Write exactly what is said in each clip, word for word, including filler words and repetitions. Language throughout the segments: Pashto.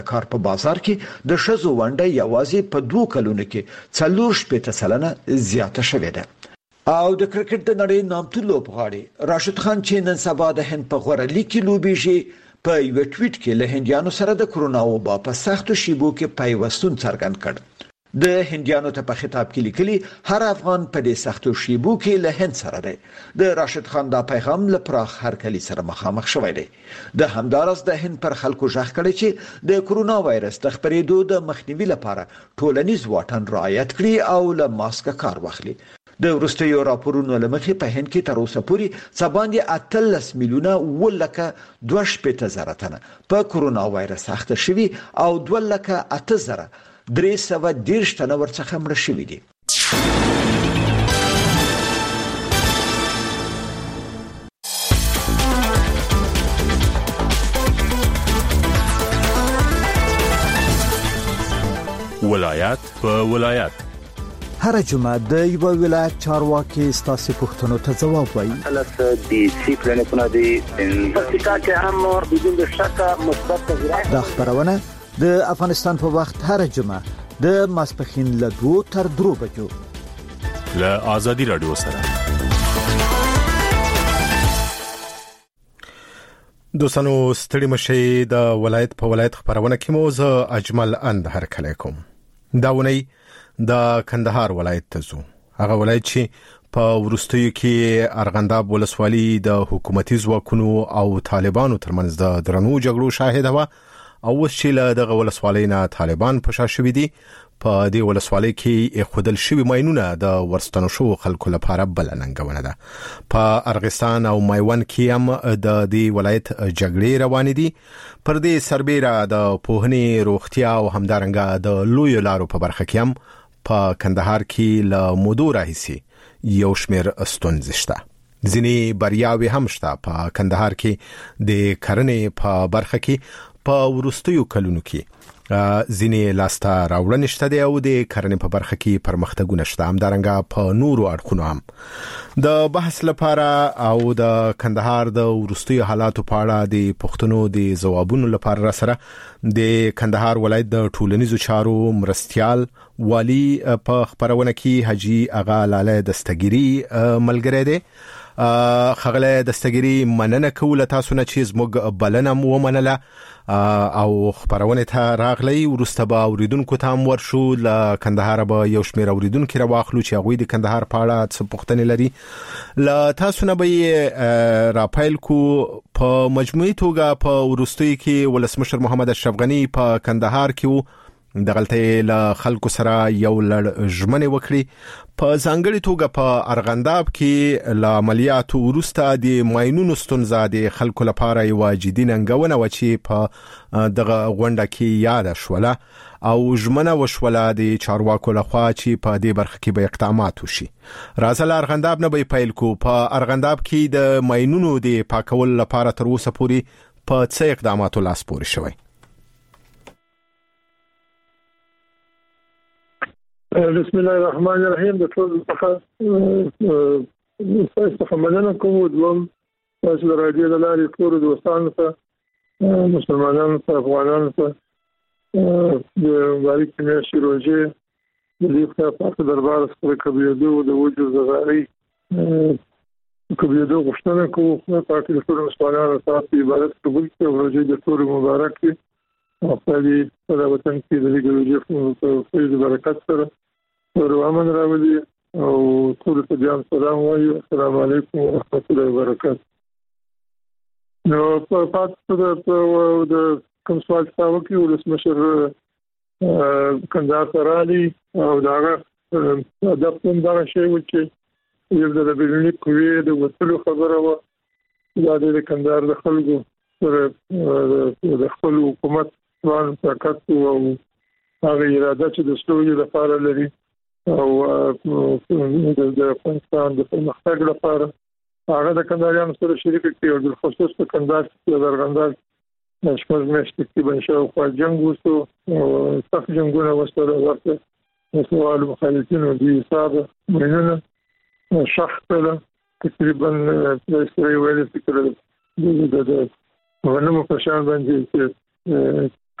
کار په بازار کې د ښځو ونډه یوازې په دوه کلونو کې څلور شپېته سلنه زیاته شوې ده. او د کرکټ د نړۍ نامتو لوبغاړي راشد خان چې نن سبا د هند په غوره لیګ کې لوبېږي په یو ټویټ کې له هندیانو سره د کرونا وبا په سختو شیبو کې پیوستون څرګند کړ. د هندیانو ته په خطاب کې لیکلي هر افغان په دې سختو شیبو کې له هند سره دی. د راشد خان دا پیغام له پراخ هرکلي سره مخامخ شوی دی. د همدارس د هند پر خلکو ژغ کړی چې د کرونا وایرس د خپرېدو د مخنیوي لپاره ټولنیز واټن رعایت کړي او له ماسک کار واخلي. د وروستیو راپورونو له مخې په هند کې تر اوسه پورې څه باندې اتلس میلیونه اووه لکه دوه شپېته زره تنه په کرونا وایرس اخته شوي او دوه لکه اته زره درې سوه دېرش تنه ورڅخه مړه شوي دي. ولایت په ولایت هر جمعه د یو ولایت چارواکي ستاسو پوښتنو ته ځواب وایي. البته د سیکلنه کنه د پرتیکا کې هم بدون شک مثبت تغیرات د خبرونه د افغانستان په وخت هر جمعه د ماسپخین له دوه تر درو بجو له آزادي رادیو سره. دوستانو ستړي مشي د ولایت په ولایت خبرونه کې مو زه اجمل اند هر کله کوم. داونی د کندهار ولایت ته زو. هغه ولایت چې په ورستیو کې ارغنداب ولسوالي د حکومتي ځواکونو او طالبانو ترمنځ د درنو جګړو شاهد و او اوس چې له دغه ولسوالۍ نه طالبان په شا شوي دي. په دې ولسوالۍ کې خودل شوي ماینونه د ورستنو شو خلکو لپاره بل ننګونه ده. په ارغستان او میوند کې هم د دې ولایت جګړې روانې دي. پر دې سربېره د پوهنې روغتیا او همدارنګه د لوی لارو په برخه کې هم په کندهار کې له مودو راهیسې یو شمېر ستونزې شته. ځینې بریاوې هم شته. په کندهار کې د کرنې په برخه کې په وروستیو کلونو کې ځینې لاسته راوړنې شته دي او د کرنې په برخه کې پرمختګونه شته. همدارنګه په نورو اړخونو هم د بحث لپاره او د کندهار د وروستیو حالاتو په اړه د پوښتنو د ځوابونو لپاره را سره د کندهار ولایت د ټولنیزو چارو مرستیال والی په خبرونه کې حاجی اغا لاله دستګيري ملګری دی. خغله دستګيري مننه کوله تاسو نه چې زموږ بلنه مو منله او خبرونه ته راغلی. ورسته به اوریدونکو ته هم ورشو. له کندهار به یو شمېر اوریدونکو راواخلو چې هغوی د کندهار په اړه څه پوښتنې لري. له تاسو نه به راپیل کو. په مجموعي توګه په ورستیو کې ولسمشر محمد اشرف غنی په کندهار کې د غلطۍ له خلکو سره یو لړ ژمنې وکړي. په ځانګړي توګه په ارغنداب کې له عملیاتو وروسته د ماینونو ستونزه د خلکو لپاره یوه جدي ننګونه وه چې په دغه غونډه کې یاده شوله او ژمنه وشوله د چارواکو لخوا چې په دې برخه کې به اقدامات وشي. راځه له ارغنداب نه به پیل کو. په ارغنداب کې د ماینونو د پاکولو لپاره تر اوسه پورې په څه اقداماتو لاس پورې شوی؟ بسم الله الرحمن الرحیم. د ټول څخه څخه مننه کوم. دوم تاسو د راډیو د لارې ټول دوستانو ته مسلمانانو ته افغانانو ته د مبارک میاشتې روژې د دې په دربار سره قبلېدو د وجود زغاري قبلېدو غوښتنه کوو. پاک د ټول مسلمانانو ته عبادت قبول کړي او روژې د ټول مبارک وي. خپل په وطن کې د دې روژې په فیض برکت سره ور امن راولي او ټول ته جان سلام وایو. السلام علیکم ورحمۃ الله وبرکاته. نو په پات د کوم سوال تاسو کې ولسمشر کندهار ترالي او داغه د خپل دغه شی چې یو د بیرونی کوی د وټلو خبره و. دا د کندهار د خلکو سره د خپل حکومت ځوان طاقت او هغه اراده چې د سولې لپاره لري او د افغانستان د پرمختګ لپاره هغه د کندهاریانو سره شریک کړي او د خصوص په کندهار کې د ارغنداب شپږ میاشتې کې بنشاو خو جنگ وشو او سخت جنگونه وسره ورته سوال مخالفینو د حساب مینونه شخص له تقریبا د سری ویل فکر د د غنمو په شان باندې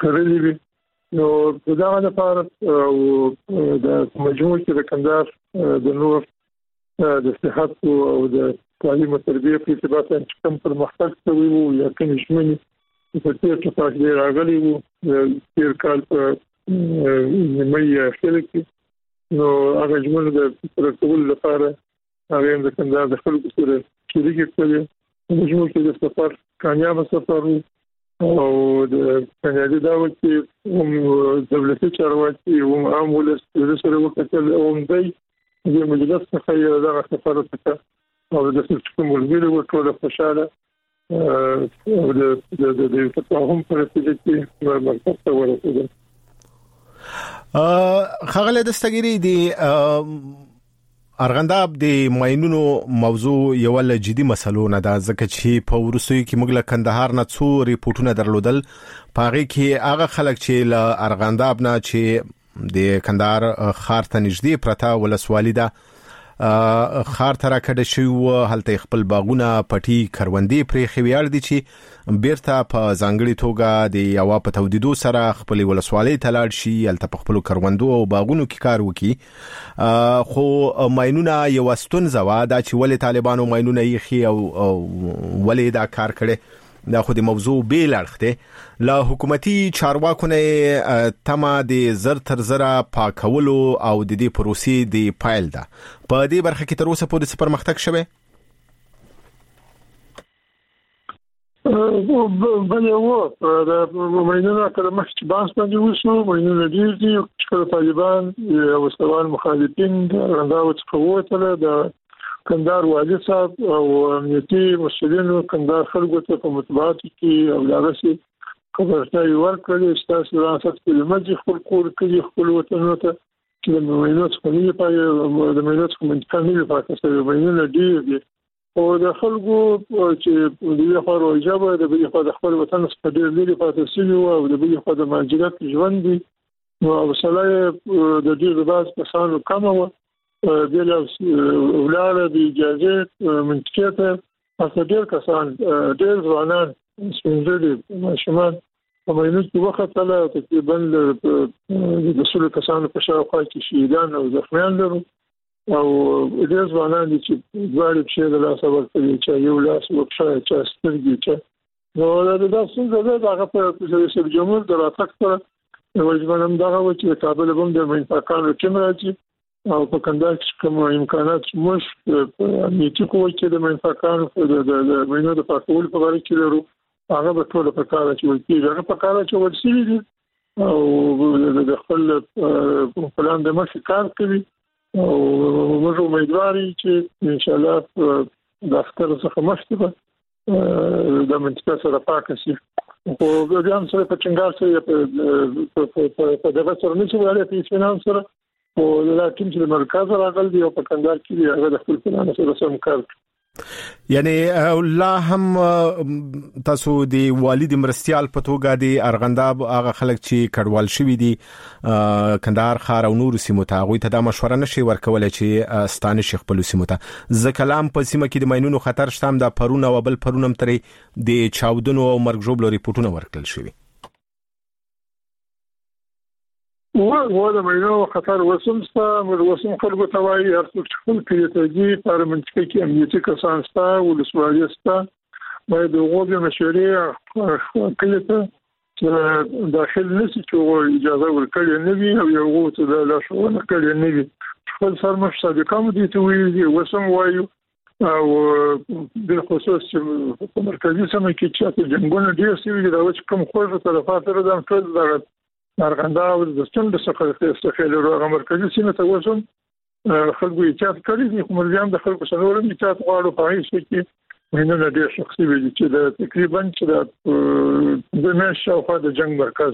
کړلې وي. نو دا د لپاره او د مجموع کې د کندهار د نور د صحت او د تعلیم او تربیه په ارتباط باندې کوم پرمختګ شوی وو یا کوم ژمنې په تیر کې پاتې راغلي وو تیر کال په مې اخر کې نو هغه ژمنې د پرتګول لپاره هغه د کندهار د خلکو سره شریک کړي. مجموع کې د سفر کامیاب سفر او د کندهار دا وکي هم دولتي چارواکي هم عام ولس سره وکړل او دای د مجلس څخه یو دغه سفر وکړ او د څه ملګری ورټول خوشاله او د د د تفاهم پر نتیجه کې مرکز ته ورسېدل. ا خغله دستګری دی ارغنداب د ماينونو موضوع یو ول جدي مسلو نه دا ځکه چې په ورسوي کې موږ له کندهار نه څو ریپورتونه درلودل پاره کې هغه خلک چې له ارغنداب نه چې د کندهار خار ته نږدې پرتا ولسوالۍ ده خار تر کډه شو هلته خپل باغونه پټي کروندې پرې خویاړ دي چې بیرته په ځانګړي توګه د یو په تودیدو سره خپل ولسوالۍ ته لاړ شي هلته په خپل کروندو او باغونو کې کار وکړي. خو ماينونه یو ستونزه وا دا چې ولې طالبانو ماينونه یې خي او ولې دا کار کړي دا خو د موضوع بیل اړخته له حکومتي چارواکو نه تمه د زر تر زره پاکولو او د دې پروسې د پایل ده. په دې برخه کې تر اوسه پورې څه پرمختګ شوه؟ بله و د ماينونو کله مخکې باس باندې وشو ماينونه ډیر دي چې طالبان او سوال مخالفین رانداو څخه وته د کندهار والي صاحب او امنیتي مسؤلینو کندهار خلکو ته په مطبوعات کې او لارسي خبرتاوي ورکړي چې تاسو راځئ چې مجلس خپل کور کې خپل وطن ته چې د ماينونو څخه نه پای د ماينونو څخه منځ نه پاتې شوی ماينونه ډیر دي او د خلکو چې د یو خبرو اجازه د بل خو د خپل وطن څخه ډیر لري پاتې شوی او د بل خو د ماجرات ژوند دي نو وسله د دې د باز کسانو کومه بل ولاله د اجازه منطقه ته ډیر کسان ډیر ځوانان سپینځلي ماشومان په ماينونو کې وخت له تقریبا د څلور کسانو په شاوخوا کې شهیدان او زخمیان لرو او ډیر ځوانان چې دوړې په د لاس ورته چې یو لاس وکړي چې سترګې چې نو دا د تاسو د هغه په رئیس جمهور د راتګ سره وجبنم دا و چې کابل هم د منځکانو کې راځي او په کندهار کې کوم امکانات مش امنیتي قوت کې د منځکانو د ماينونو د پاکول په اړه کې لرو هغه په ټول په کار چې ولکې هغه په کار چې ورسېږي دي او د خپل پلان د مخ کار کوي او موږ امیدواري چې ان شاء الله د اختر څخه مخکې د منطقه سره پاکه شي او بیا هم سره په چنګار سره په دغه سره نشي ویلای په فینانس سره او لکه چې مرکز راغل دی او په کندهار کې هغه د خپل پلان سره سم کار یعنی الله هم تاسو دی والد مرستيال په توګه دی ارغنداب هغه خلک چې کډوال شوی دي کندهار خار او نور سیمو ته غوي ته د مشوره نشي ورکول چې ستانه شیخ په سیمو ته ز کلام په سیمه کې د ماينونو خطر شتم د پرونه او بل پرونم ترې د چاودنو او مرګ جوړ ریپورتونه ورکړل شوی و و د ماينونو خطر وسمستا وسم خلکو ته وایي هر څوک خپل کلیتګي پر منځکي کې امنیتي کسان ستا ولسوالۍ ستا باید د غوږ مشورې کلیته داخل نشي چې اجازه ورکړي نه وي او یو څه د لاشونه کړي نه وي خپل سرمش صادقام دي ته وایي وسم وایو او د خصوص په مرکزي سیمه کې چې جنګونه ډیر سوي دا چې کوم خوځه طرفات سره د ټول د ارغنداب د ستوند څخه استفاده لري مرکزي سیمه ته وسم خلکو یې چات کړی دي خو مرجان د خلکو سره ورم چات غواړو په هیڅ کې مینه ډیر شخصي ویل چې د تقریبا چې د مېشو خو د جنگ مرکز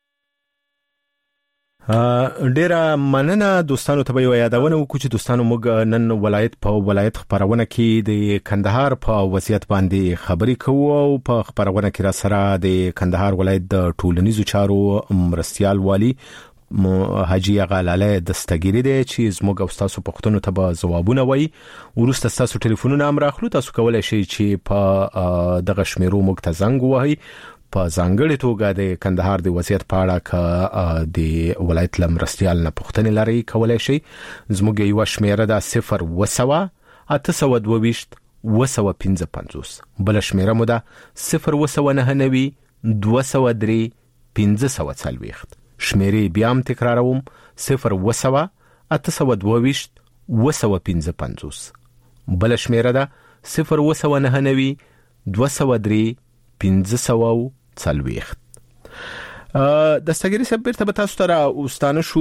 ډیر مننه دوستانو ته یو یادونه وکړو چې دوستانو موږ نن ولایت په ولایت خبرونه کې د کندهار په وضعیت باندې خبرې کوو او په خبرونه کې را سره د کندهار ولایت د ټولنیزو چارو مرستيال والی حاجی غلاله دستګری دی چې زموږ او تاسو پښتنو ته به جوابونه وایي ورسته تاسو ټلیفونونه هم راخلو تاسو کولای شئ چې په دغه شمیرو موږ ته زنګ ووهئ په ځانګړي توګه د کندهار د وضعیت په اړه ک د ولایت لمرستيال نه پوښتنې لري کولای شي زموږ یو شمیره د صفر وسوه اته سوه دوه ویشت وسوه پنځه پنځوس بل شمیره مو ده صفر وسوه نهه نوي دوه سوه درې پنځه سوه څلوېښت شمیرې بیا هم تکراروم صفر وسوه اته سوه دوه ویشت وسوه پنځه پنځوس بل شمیره ده صفر وسوه نهه نوي دوه سوه درې پنځه سوه څلوېښت. د استګری صاحب بیرته به تاسو ته راوستانه شو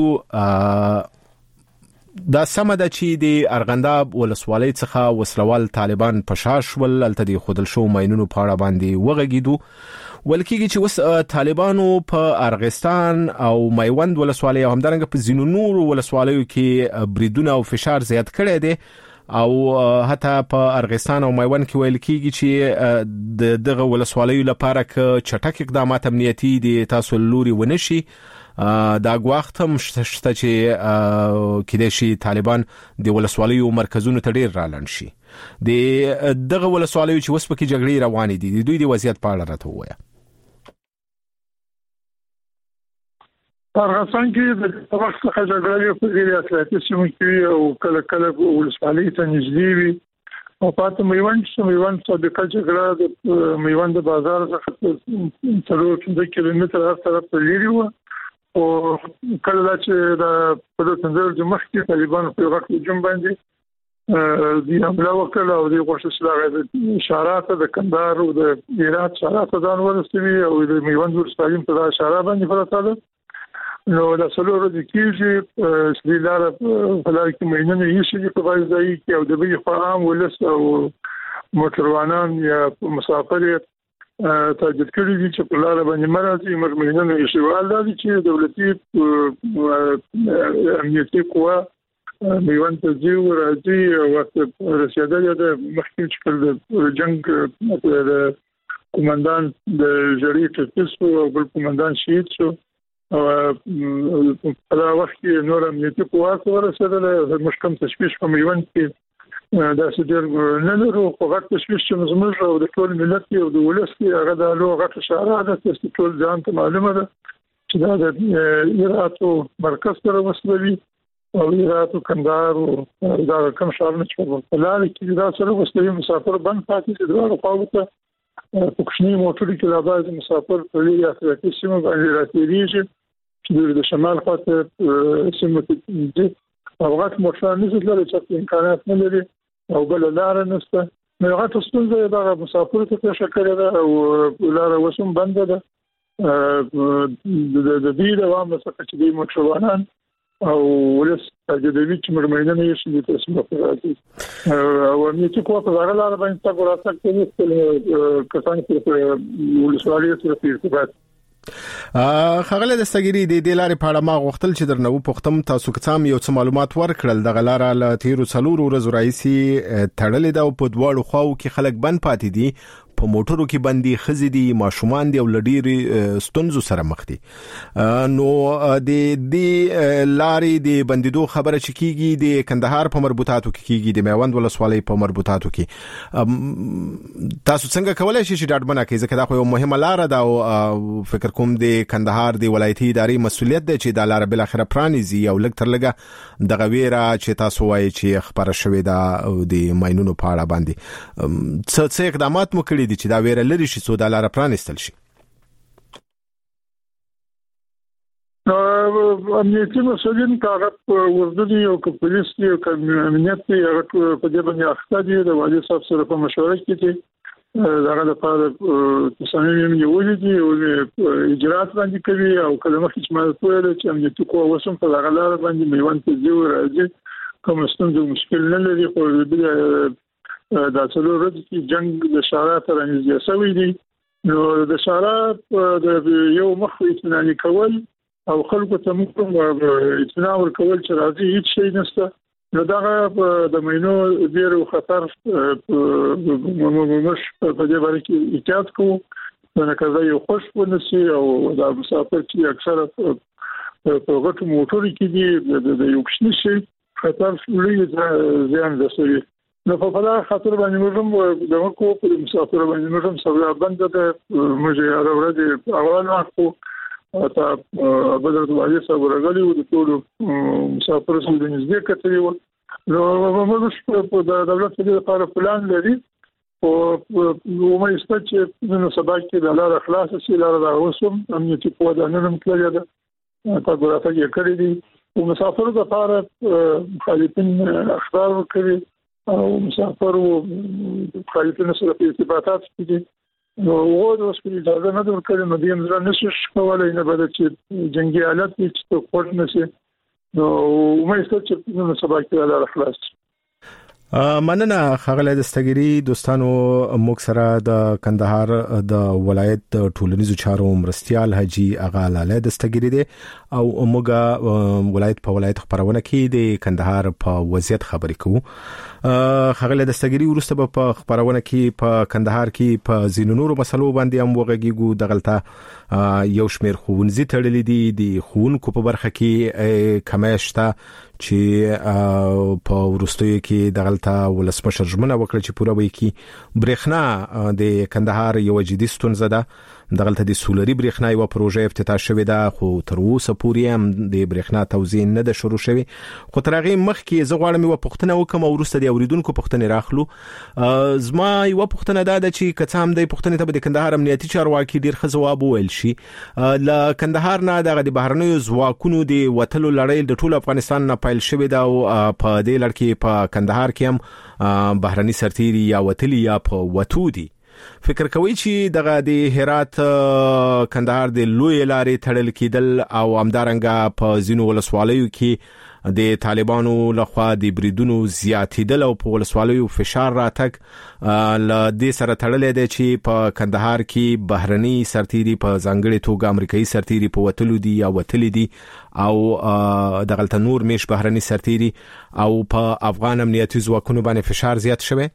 دا سمه ده چې د ارغنداب ولسوالۍ څخه وسلوال طالبان په شا شول هلته د ایښودل شوو ماینونو په اړه باندې وغږېدو ویل کېږي چې اوس طالبانو په ارغستان او میوند ولسوالۍ او همدارنګه په ځینو نورو ولسوالیو کې بریدونه او فشار زیات کړی دی او حتی په ارغستان او میوند کې ویل کېږي چې د دغه ولسوالیو لپاره ک چټک اقدامات امنیتي دي تاسو لوري ونشي دا غواخت هم شته چې کېدای شي طالبان د ولسوالیو مرکزونو ته ډیر رالند شي د دغه ولسوالیو چې وسپکې جګړې روانې دي د دوی د وضعیت په اړه راته ووایه. ارغستان کې د وخت څخه جګړې په ډېر اطلاعاتي سیمو کې او کله کله ولسوالۍ ته نږدې وي او پاتې میوند چې میوند سابقه جګړه د میوند بازار څخه څلور پنځه کیلومتره هر طرف ته لري وه او کله چې د په دې تنظیم د مخکې طالبان په وخت هجوم باندې د حمله وکړه او د غوښتل شوی اشارات د کندهار او د هرات اشارات ځان ورسوي او د میوند ولسوالۍ په اشاره باندې فرصت نو د سلور د کیږي سلیلار په لار کې مینه یې شي په وایي کې او د بي خام ولس او موټروانان یا مسافر تاجد کړي دي چې په لار باندې مرادي مینه یې شي ولادي چې دولتي امنیتي قوا میوند ته ځي او راځي او رسیدل د مخکې چې د جنگ د قومندان د جری ټسو او بل قومندان شهید شو او په دا وخت کې نور امنیتي قوات ورسېدل مشکم تشویش په میوند کې دا څه نه لرو خو غټ تشویش چې زموږ او د ټول ملت او د ولس کې هغه د لو غټ اشاره ده چې ټول ځان ته معلومه ده چې دا د هراتو مرکز سره وصلوي او هراتو کندهار او دا کوم ښارونه چې په لار کې دا سره وصلوي مسافر بند پاتې دي دا خواته په کوچني موټر کې لا باید مسافر په لري اخلاقي سیمه باندې راتېږي چې د شمال خواته سیمه کې او غټ موټر نه زده لري چې امکانات نه لري او بل لار نشته نو غټ ستونزه دا مسافر ته شکل ده او لار وسوم بند ده د د دې د وامه څخه چې د موټروانان او ولس تجدیدي چې مرمنه نه شي د تاسو په راځي او امنیتي قوه په هغه لار باندې تاسو راځي چې کسان چې ولسوالۍ سره ارتباط خغله د استګری د دې لارې په اړه ما غوښتل چې درنو پختم تاسو کڅام یو څه معلومات ورکړل د غلاره ل تیرو څلور ورځې رئیسي تړلې دا په دواړو خواو کې خلک بند پاتې دي په موټرو کې بندي خزې دي ماشومان دي او لډيري ستونزو سره مخ دي نو د دې لارې د بندیدو خبره چکیږي د کندهار په مربوطاتو کې کیږي د میوند ولسوالۍ په مربوطاتو کې تاسو څنګه کولای شئ چې ډاډمنه کړئ ځکه دا خو یو مهمه لار ده او فکر کوم د کندهار د ولایتي ادارې مسؤلیت دی چې دا لار بل اخره پرانیزي او لږ تر لږه د غویره چې تاسو وایي چې خبره شوې ده د ماینونو په اړه باندې څه څه اقدامات مو کړی دي چې دا ویره لري شي سو د لار پرانیستل شي امنیتي مسؤلین کاغذ وردی او پولیس دی او امنیت دی هغه په دې باندې اخته دي د والي صاحب سره په مشوره کې دي هغه د پاره تصمیم نیولې دي او اجرات باندې کوي او کله مخکې چې ما ټول چې امنیتي قوه وسم په هغه لار باندې میوند ته ځي او راځي کوم ستونزې مشکل نه لري خو دا څلور ورځې چې جنگ د شارات رانیږي سوي دي نو د شارات د یو مخ اطمینان کول او خلکو ته موږ اطمینان ورکول چې راځي هیڅ شي نشته نو دا د مینو ډیر خطر مش په دې باندې کې احتیاط کوو نو کله یو خوش ونسي او دا مسافر چې اکثره په غټو موټرو کې دي د یو کشنی شي خطر لوی ځان رسوي نو په فلا خاطر باندې موږ د کو په مسافر باندې موږ سره بند ته موږ راوړل اول وخت تا بدر دوالي سره راغلي و د ټول مسافر سره د نږدې کتري و نو موږ په دولت لپاره پلان لري او ومه استچ نو سبا کې د لار اخلاص سي لار د اوسم امنیتي قوانینو مطلب ده تاسو راځي کړی دي او مسافر د لپاره مخالفین اخبار کوي او مسافر او مخالفین سره په ارتباطات کې نو وګورئ اوس په اجازه نه درکړي نو دیم زره نشش کولای نه بده چې جنگي حالت کې څه کوټ نشي نو ومه استچ نو سبا کې لار اخلاص مننه خغله دستګری دوستانو موږ سره د کندهار د ولایت ټولنیزو چارو مرستيال حاجی اغا لاله دستګری دي او موږ ولایت په ولایت خبرونه کې د کندهار په وضعیت خبرې کوو خغله دستګری ورسته په خبرونه کې په کندهار کې په زینونورو مسلو باندې هم وغږیږو دغلطه یو شمیر خوونځي تړلې دي د خونکو په برخه کې کماشته چې په ورستوي کې دغلطه ولسمشر ژمنه وکړه چې پوره وي کې برېښنا د کندهار یو جدي ستونزه ده دغلطه د سولري برېښنا یو پروژه افتتاح شوې ده خو تر اوسه پورې هم د برېښنا توزیع نه ده شروع شوې خو تر هغه مخکې زه غواړم یو پوښتنه وکم او ورسته د اوریدونکو پوښتنه راخلو زما یو پوښتنه ده چې کڅ هم د پوښتنې ته د کندهار امنیتي چارواکي ډیر ښه جواب ویل شي ل کندهار نه د بهرنیو ځواکونو د وټلو لړۍ د ټول افغانستان نه پایل شوې ده او په دې لړ کې په کندهار کې هم بهرني سرتيري یا وټلي یا په وټو دي فکر کوي چې دغه د هرات کندهار د لوی لارې تړل کېدل او امدارنګه په زینو ولسوالیو کې د طالبانو لخوا د بریدونو زیاتېدل او په ولسوالیو فشار راتګ ل دې سره تړلې ده چې په کندهار کې بهرني سرتيري په ځانګړي توګه امریکایي سرتيري په وټلو دي یا وټلې دي او دغلطه نور مش بهرني سرتيري او په افغان امنیتي ځواکونو باندې فشار زیات شوی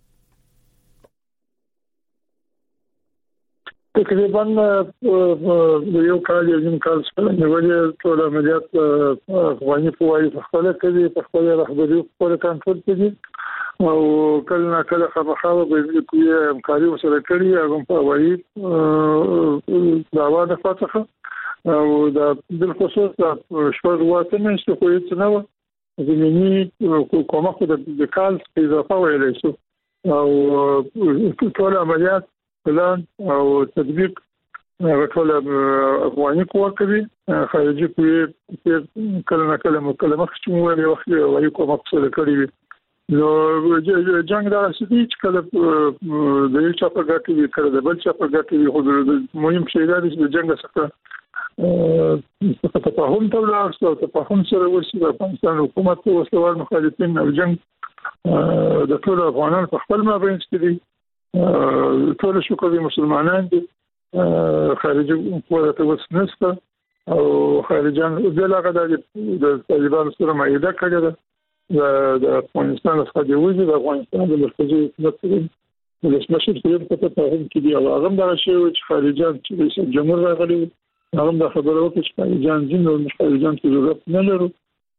تقریبا یو کال یو کال څخه نیولې ټول عملیات افغاني فوایي خپل کوي په خپل رهبري خپل کنټرول کوي او کله کله خبره به کوي همکاري وسره کوي هغه په وایي دا واده فاتخه او دا د خصوص شپږ واته نشته خو هیڅ نه و زمینی کومه خو د کال اضافه ویلې شو او ټول عملیات پلان او تطبیق ټول افغاني قوه کوي خارجي قوې کله کله مکلمه خشمو ویلي وخت وایي کومه څه کړی نو جنگ دا سدي چې کله د یو چا په ګټه وي کله د بل چا په ګټه وي خو مهم شی دا دی چې جنگ څخه څه تفاهم ته ورسېږي او تفاهم سره ورسېږي د افغانستان حکومت او وسلوال مخالفین او جنگ د ټول افغانانو په خپل مابین کې دي ټول شو کوي مسلمانان دي خارجي قوت وسنسته او خارجان د لغه د طالبان سره مایده کړی ده د افغانستان څخه دی وځي د افغانستان د مرکزي حکومت د لسمشر په په فهم کې دی او هغه دا شی چې خارجان چې جمهور راغلي هغه د خبرو کې چې خارجان ځین او خارجان ته ضرورت نه لرو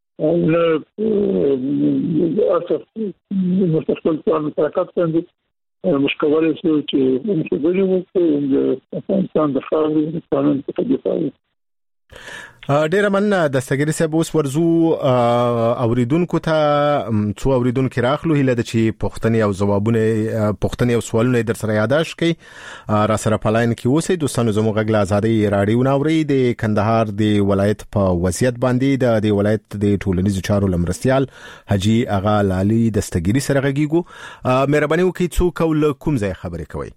نه اساس مستقبل پلان حرکت کوي مشکوالي چې موږ غوړي وو د افغانستان د خاورې د قانون په دفاع ډیر مننه د سګری صاحب اوس ورزو اوریدونکو ته څو اوریدونکو راخلو هله د چې پښتني او جوابونه پښتني او سوالونه در سره یاداش کړي را سره پلاین کې اوسې دوستانو زموږ غږ ازادي رادیو ناوري د کندهار د ولایت په وضعیت باندې د ولایت د ټولنیزو چارو لمرستيال حاجی اغا لالي دستګری سره غږیږو مهرباني وکړئ څو کول کوم ځای خبرې کوي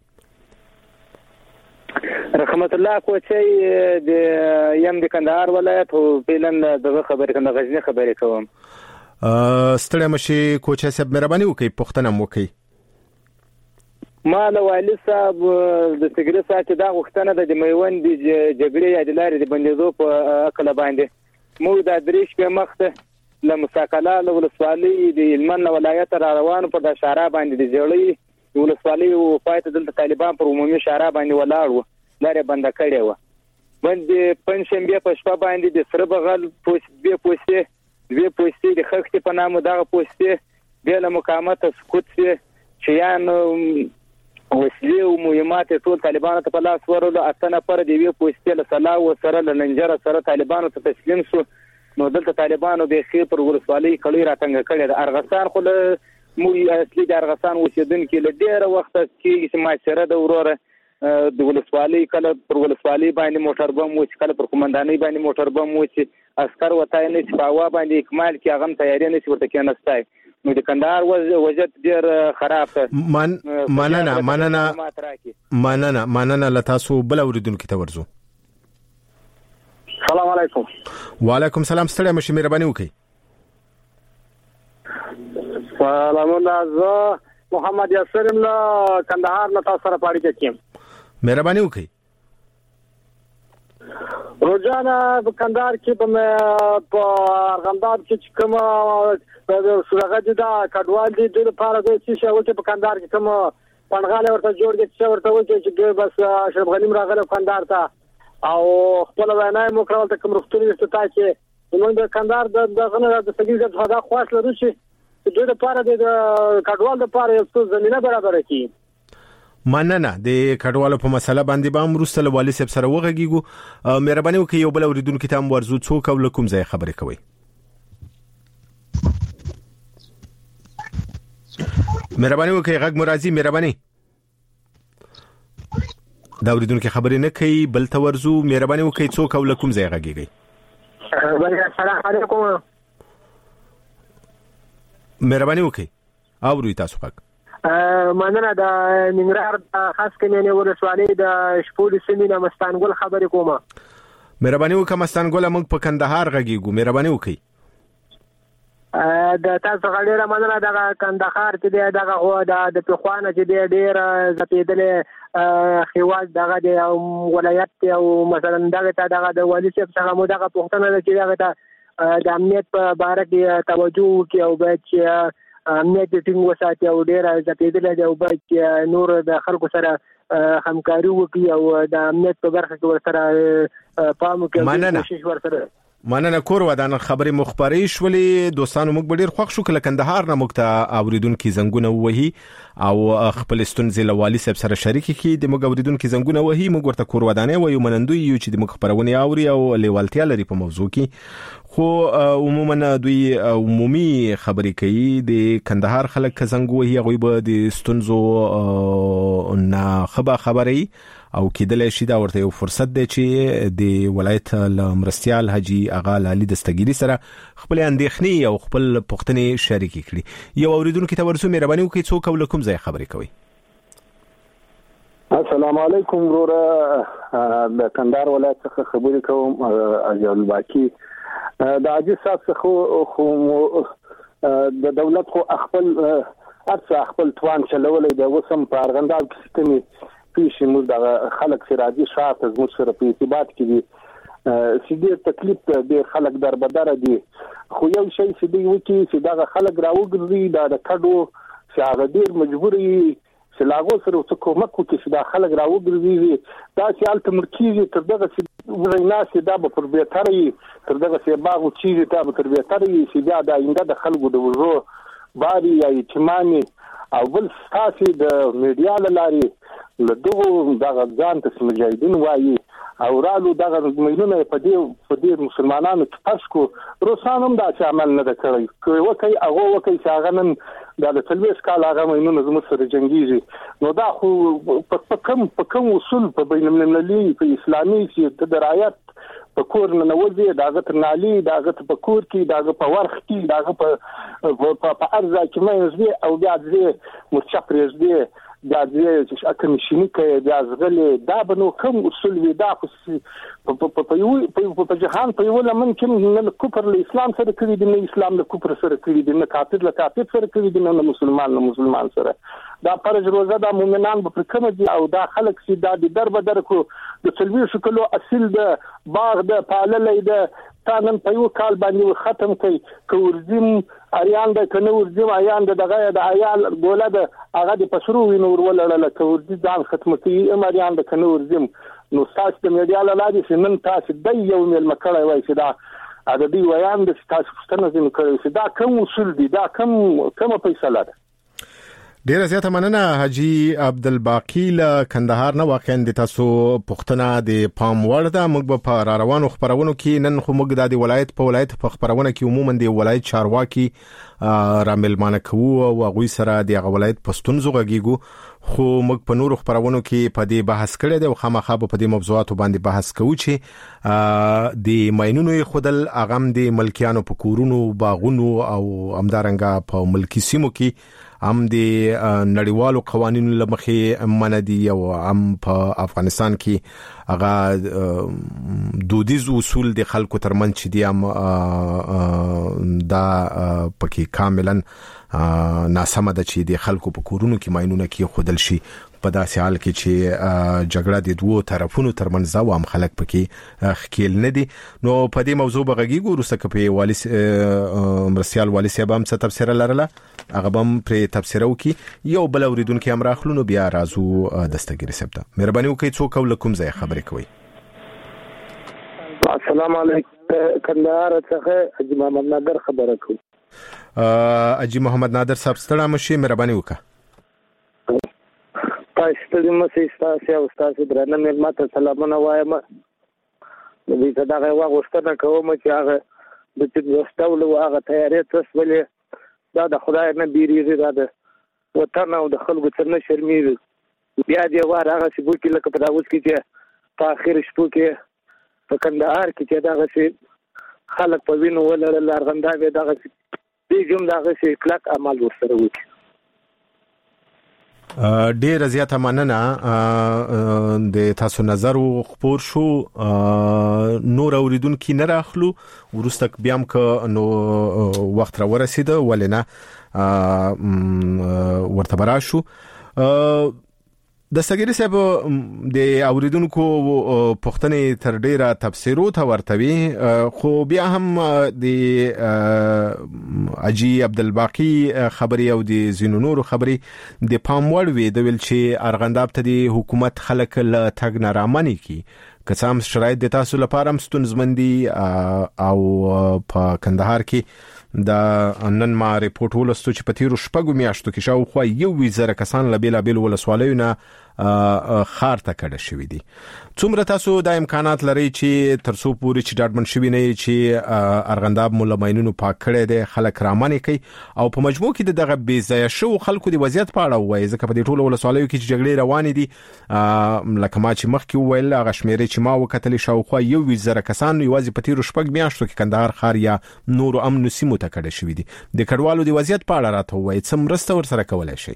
رحمت الله کوچي د یم د کندهار ولایت او بلن دغه خبرې کنه غزنی خبرې کوم ستړي مشي کوچي صاحب مهرباني وکړئ پښتنه مو کوي ما له والي صاحب د سګری ساتي دا وختنه د میوند د جګړې یا د لارې د بندیدو په اکل باندې مو د دریش په مخته له مساکله له ولسوالۍ د هلمند ولایت را روان په د شارع باندې د جوړې ولسوالۍ او پایته د طالبان پر عمومي شارع باندې ولاړ و لاره بند کړي و باندې پنځشنبه په شپه باندې د سره بغل پوسټ به پوسټه دوی پوسټې د خښتې په نامه دا پوسټې بل مقامت سکوت چې یان وسلې او مهمات ټول طالبانو ته په لاس ورول اته نفر دی وی پوسټل سلا و سره لنجره سره طالبانو ته تسلیم شو نو دلته طالبانو به خې پر ولسوالۍ کړي راتنګ کړي د ارغستان خو له مو اصلي د ارغستان اوسیدونکو له ډیره وخت کې چې ما سره د وروره د ولسوالۍ کله پر ولسوالۍ باندې موټر بم و چې کله پر قومندانۍ باندې موټر بم و چې عسكر وتاي نه چې په هوا باندې اکمال کې هغه تیاری نه چې ورته کېناستای نو د کندهار وضعیت ډیر خراب من مننه مننه مننه مننه لتاسو بل اوریدونکو ته ورزو السلام علیکم وعلیکم السلام ستړي مشه مهرباني وکړئ سلام الله محمد یاسر له کندهار له تاسو سره پاړی کېم مهرباني وکړئ روزانه په کندهار کې په ارغنداب کې کوم سورغه دي دا کډوال دي د لپاره د څه شی وته په کندهار کې کوم پنځغاله ورته جوړ دي چې ورته وته چې بس اشرف غنیم راغله کندهار ته او خپل وینای مو کړل ته کوم رښتونی استتا چې موږ د کندهار د دغه د سګیزه په دا خواص لرو چې د لپاره د کډوال لپاره یو څه زمينه برابر کړي مننه د کډوالو په مسله باندې به امروسته له والي صاحب سره وغږیږو مهرباني وکړئ یو بل اوریدونکو ته هم ورزو څوک او کوم ځای خبرې کوي مهرباني وکړئ غږ مرাজি مهرباني دا اوریدونکو خبرې نه کوي بل ته ورزو مهرباني وکړئ څوک او کوم ځای غږیږي السلام علیکم مهرباني وکړئ اوري تاسو حق مننه د ننګرهار د خاص کمینې ولسوالۍ د شپول سیمینه مستانګل خبرې کومه مهرباني وکړه مستانګل موږ په کندهار غږیږو مهرباني وکړئ د تاسو غړي مننه د کندهار چې دغه هو د پخوانه چې ډیر زپیدلې خواص دغه د ولایت او مثلا دغه ته دغه د والي صاحب څخه مو دغه پښتنه چې دغه ته د امنیت په باره کې توجه وکړي او باید چې امنیت ټینګ وساتي او ډیر زپیدلې دی او باید نور د خلکو سره همکاري وکړي او د امنیت په برخه کې ورسره پام وکړي کوشش ورسره مننه کور ودان خبرې مخبري شولې دوستانو موږ ډیر خوښ شو کله کندهار نه موږ ته اوریدونکو زنګونه وهي او خپل ستونزې له والي صاحب سره شریک کړي د موږ اوریدونکو زنګونه وهي موږ ورته کور ودانې وایو منندوی یو چې د موږ خبرونه اوري او لیوالتیا لري په موضوع کې خو عموما دوی عمومي خبرې کوي د کندهار خلک زنګ وهي هغه به د ستونزو نه خبره خبري او کېدل شي دا ورته یو فرصت دی چې د ولایت لمرستيال حاجی اغا علي دستګيري سره خپل اندېخني او خپل پښتنې شریک کړي یو اوریدونکو ته ورسو مهرباني وکړئ څوک او کوم ځای خبرې کوي السلام علیکم ورور د کندهار ولایت څخه خبرې کوم اجل باقی د عاجز صاحب څخه خو د دولت خو خپل ارڅ خپل توان چلولې د وسم په ارغنداب کې ستنی پیښې موږ د خلک سره راځي شاته زموږ سره په ارتباط کې دي سیده تکلیف د خلک دربدر دي خو یو شی چې دی وکی چې دا خلک راوګرځي دا د کډو چې هغه ډیر مجبوري چې لاغو سره څه کومک وکړي چې دا خلک راوګرځي دا چې الته مرکزي تر دغه چې ورناسي دا په پربيتري تر دغه چې باغ چیزي ته په پربيتري چې دا د آینده د خلکو د وژو باري یا اجتماعي او بل ساسي د میډیا لاري له دغه دغه ځان ته مجاهدین وایي او رالو دغه مېنونه په دې په دې مسلمانانو تاسو روسانم دا چې عمل نه کوي کوي وکي هغه وکي چې هغه نن د تلويز کال هغه مېنونه زموږ سره جنگيږي نو دا خو په کوم په کوم اصول په بین المللي په اسلامي چې د رعایت په کور نه نوځي داغه ترنالي داغه په کور کې داغه په ورخ کې داغه په په ارزا کې مې زوی او بیا دې متشپرز دې دا دې چې اکه نشینی کې دا زغلې دا بنو کوم اصول وی دا په په په یو په جهان په یو لمن کې نه کوپر له اسلام سره کوي د اسلام له کوپر سره کوي د کافر له کافر سره کوي د مسلمان له مسلمان سره دا فرض روزه د مؤمنان په کوم دي او دا خلک چې دا د درب درکو د تلوي شکلو اصل د باغ د پاللې د تانن په یو کال باندې ختم کړي کورزم اریان د کنه ورزم ایان د دغه د عیال ګوله د هغه د پسرو وینور ولړل کورزي ځان ختم کړي اریان د کنه ورزم نو تاسو د میډیا لاله چې نن تاسو د یو مل مکړای وای چې دا عددي ویان د تاسو ستنه زموږ کړی دا کوم اصول دي دا کوم کومه فیصله ده. ډیره زیاته مننه حاجی عبدالباقی له کندهار نه. واقعا د تاسو پښتنه د پام وړ ده. موږ په را روانو خبرونو کې نن خو موږ د ولایت په ولایت په خبرونه کې عموما د ولایت چارواکي رامل مان کوو او غوي سره د ولایت پښتون زوګیګو، خو موږ په نورو خبرونو کې په دې بحث کړی دی او خامخا په دې موضوعاتو باندې بحث کوو چې د ماينونو خودل اغم د ملکیانو په کورونو باغونو او امدارنګا په ملکی سیمو کې هم د نړیوالو قوانینو لمخې مندي او هم په افغانستان کې هغه دودیز اصول د خلکو ترمنځ چې دي هم دا پکې کاملا ناسمه ده چې د خلکو په کورونو کې ماينونه کې خودل شي په داسې حال کې چې جګړه د دوه طرفونو ترمنځ او هم خلک پکې خکیل نه دي. نو په دې موضوع بغږیږو وروسته کې والی مرسیال والی صاحب هم څه تفسیر لرله هغه هم پر تفسیر وکي یو بل اوریدونکو هم راخلونو بیا رازو دستګری صاحب ته مهرباني وکړئ څوک ولکم ځای خبرې کوي. السلام علیکم کندهار څخه حاجی محمد نادر خبره کوم. حاجی محمد نادر صاحب ستړي مشي مهرباني وکړه. تاسو ته مسي تاسو او تاسو درنه مې ماته سلامونه وایم. د دې څخه هغه وغوښتنه کوم چې هغه د چې واستول او هغه تیارې تسولې دا د خدای نه بیریږي دا د وطن او د خلکو څخه شرمېږي. بیا دې واره هغه چې بوکي لکه په داوس کې چې په اخر شپو کې په کندهار کې چې دا چې خلک په وینو ولرل ارغنداوي دا چې دې جوم دا چې کلک عمل ورسره وکړي. ډیر زیاته مننه د تاسو نظر او خبر شو. نور اوریدونکو نه راخلو ورسته بیا هم که نو وخت را ورسیده ولنه ورته براشو. د سګری صاحب د اوریدونکو پښتنې تر ډیره تفسیرو ته ورتوي، خو بیا هم د حاجی عبدالباقی خبري او د زینونور خبري د پاموړ وی د ویل چې ارغنداب ته د حکومت خلک له تګ نه رامنې کی کڅام شرایط د تاسو لپاره مستونزمندي او په کندهار کې دا نن ما ریپورت ولستو چې په تیرو شپږو میاشتو کې شاوخوا یو وزره کسان له بیل بیل ولسوالیونه خار ته کډه شوې دي. څومره تاسو د امکانات لري چې ترڅو پوری چې ډاډمن شوي نه چې ارغنداب مولماینونو پاک کړي دي خلک رامنې کوي او په مجموع کې دغه بې ځای شو خلکو د وضعیت په اړه وایي ځکه په دې ټولو ولسوالیو کې چې جګړې روانې دي لکه ما چې مخکې وویل هغه شمیرې چې ما وکتلې شاوخوا یو وزره کسان یوازې په تیرو شپږ میاشتو کې کندهار ښار یا نورو امن سیمو ته کډه شوي دي. د کډوالو د وضعیت په اړه راته وایي څه مرسته ورسره کولای شي؟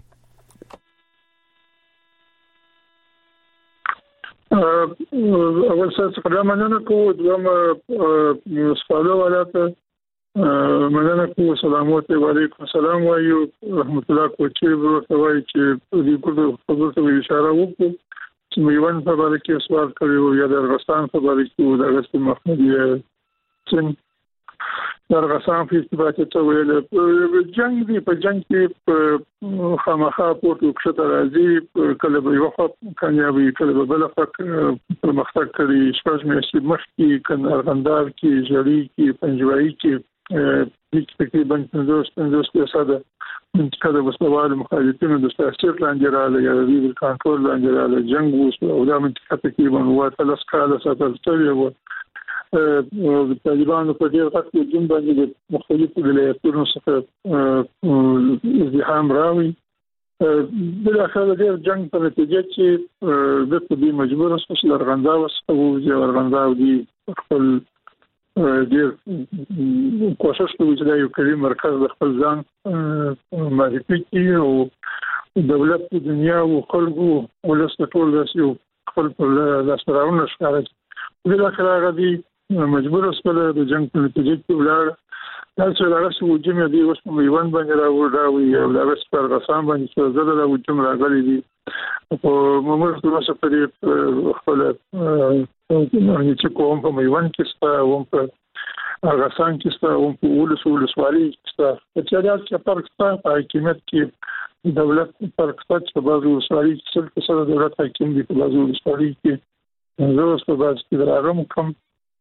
اول څه قدم مننه کوو دوم سپارو ولاته مننه کوو سلامات علیکم السلام وایو رحمت الله کوچي ورته وایي چې دې ګورو خبرو ته اشاره وکړو چې میوان په اړه کې سوال کړو یا د افغانستان په اړه کې د اگست محمدي څنګه درغسان په استفاده ته ویل جنگ دی په جنگ کې خامخا پورته کښته راځي کله به یو خط کامیابی کله به بل خط پرمختګ کوي شپږ میاشتې مخکې کنه ارغنداب کې جړی کې پنجوایي کې هیڅ تقریبا پنځوس پنځوس فیصد منطقه د وسوال مخالفینو د سیاست لاندې راغلي یا د کنټرول لاندې راغلي جنگ اوس او د منطقه تقریبا هو ثلاث کاله ساتل شوی و د طالبانو په ډیر وخت کې جون باندې د مختلفو ولایتونو څخه ازدحام راوي بل اخر د جنگ په نتیجه کې د دې مجبور اوسه چې ارغنداب او د ارغنداب دی خپل ډیر کوشش کوي چې یو کلی مرکز د خپل ځان معرفي کړي او دولت د دنیا او خلکو ولست ټول داسې خپل په لاس راوړنه ښکاري. بل اخر هغه دی مجبور اوسه د جنگ په نتیجه کې ولر تاسو راغلی و جمع دی اوس په میوان باندې راوړاوي او د اوس پر غسان باندې څه زړه د وجم راغلي دي او موږ د اوسه په خپل چې کوم په میوان کې ستا او په غسان کې ستا او په ولس ولسوالي کې ستا چې دا چې فرق ستا په حکومت کې دولت فرق ستا چې په بازو ولسوالي کې څه څه دولت حکومت دی په بازو ولسوالي کې زه اوس په بازو کې راغم کوم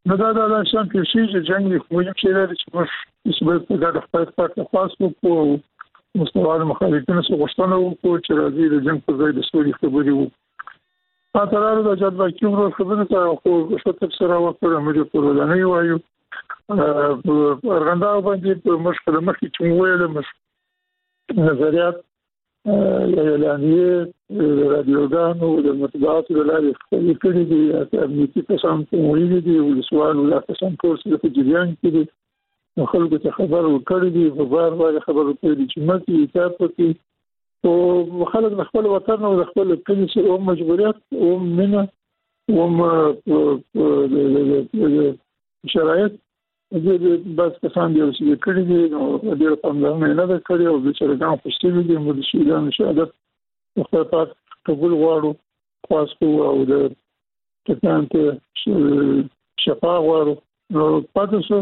نو دا د شان کې شي چې جنگ خو یو شی لري چې موږ چې په ګډه خپل پاتې خاص وو مستوار مخالفینو څخه غوښتنه وکړو چې راځي د جنگ په ځای د سولې خبرې وکړو تاسو د جذبه کوم خبرې ته خو څه تفسیر وکړو موږ په ولانه وایو ارغندا باندې په مشکل مخکې چې ویل مش نظریات اعلانیه رادیوګانو د مطبوعاتو د لارې خپلې کړي دي امنیتي کسان ته ویلي دي ولسوال ولا کسان ټول څه په جریان کې دي نو خلکو ته خبر ورکړي دي په بار بار خبر ورکړي دي چې مکه ایثار پکې او خلک د خپل وطن او د خپل کلي سره مجبوریت او منه او شرایط د بس کسان دی چې کړي دي نو د دې په اړه نه نه کړی او د چرګان خوشتي دي مو د شیلان شهادت خپل پات قبول غواړو خاصو او د کسان ته شفا غواړو نو پاتې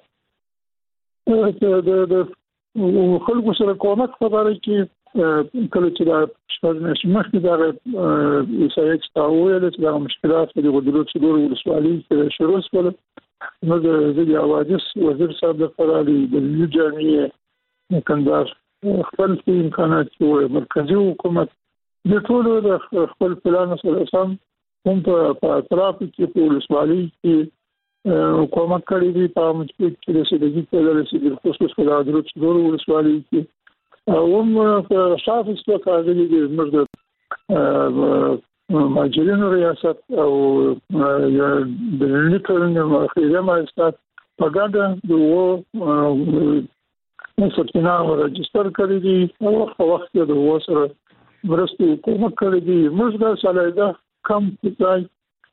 د د خلکو سره کومک خبره کې کله چې دا شپږ میاشتې مخکې دا ایسایکس تاویل چې دا مشکلات د غدرو څلور ولسوالۍ کې شروع شول نو د حوادث وزیر صاحب د فرالي د جامعې کندهار خپل امکانات او مرکزی حکومت د ټولو د خپل پلان سره سم هم په اطراف کې په ولسوالۍ کې کومک کړی دی په مشکل کې د سیدګي په لاره چې د خصوص په اړه د څلور ولسوالۍ کې او هم په شاف استو کاږي د مرده ماجرینو ریاست او د لیکلنې مخېره ماستات په ګډه د وو سپینا راجستر کړی دی او په وخت کې د وو سره مرستو کومک کړی دی موږ د سالایدا کم ځای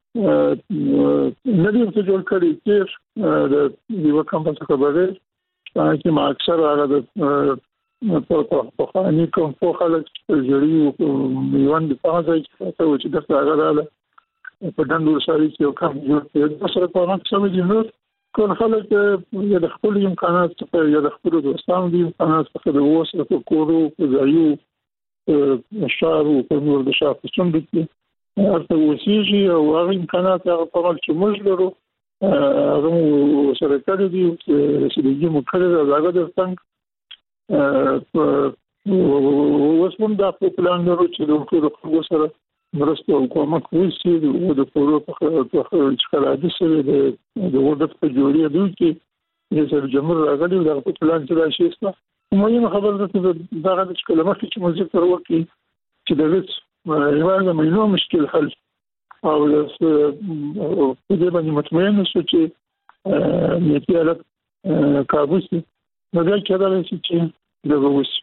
ندی ته جوړ کړی چې د یو کمپنی څخه خبره چې ما اکثر هغه د په خاني کوم په خلک جوړي میوان د پازای چې د هغه رااله په دندور ساري چې کوم جوړ کړي سره په هغه څه دي نو کله خلک د خپل امکانات څخه یا د خپل دوستانو د امکانات څخه د وسه په کورو په ځایو شارو په نور د شاف څنګه ارته وسیږي او هغه امکانات هغه په اړه چې موږ لرو هغه سره کړی دي چې سیدګي مو کړی دا هغه د څنګه وسوم دا په پلان لرو چې د خلکو سره مرسته او کومک وشي د پورو په خلادي سره د وډت په جوړې دوی کې د سر جمهور راغلي دا په پلان کې راشي اسمه مهمه خبره ده چې دا غږ چې کلمه چې موږ ذکر وکړي چې د وڅ یوازې مینو مشکل حل او د دې باندې مطمئن شو چې نیټه کابوس نو دا کېدل چې د ووس